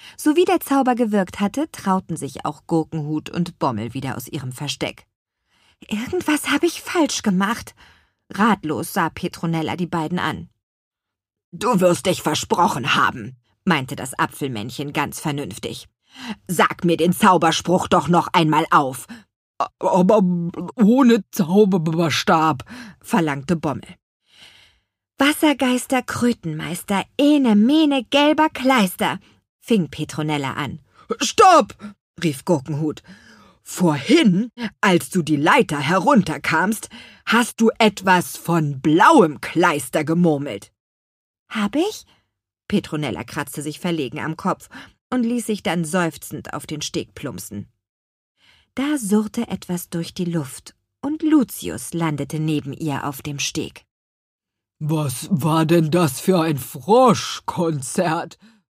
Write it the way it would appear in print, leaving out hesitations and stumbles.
Sowie der Zauber gewirkt hatte, trauten sich auch Gurkenhut und Bommel wieder aus ihrem Versteck. »Irgendwas habe ich falsch gemacht«, ratlos sah Petronella die beiden an. »Du wirst dich versprochen haben«, meinte das Apfelmännchen ganz vernünftig. »Sag mir den Zauberspruch doch noch einmal auf.« »Aber ohne Zauberstab«, verlangte Bommel. »Wassergeister, Krötenmeister, ene, mene, gelber Kleister«, fing Petronella an. »Stopp«, rief Gurkenhut. »Vorhin, als du die Leiter herunterkamst, hast du etwas von blauem Kleister gemurmelt.« »Hab ich?« Petronella kratzte sich verlegen am Kopf und ließ sich dann seufzend auf den Steg plumpsen. Da surrte etwas durch die Luft, und Lucius landete neben ihr auf dem Steg. »Was war denn das für ein Froschkonzert?«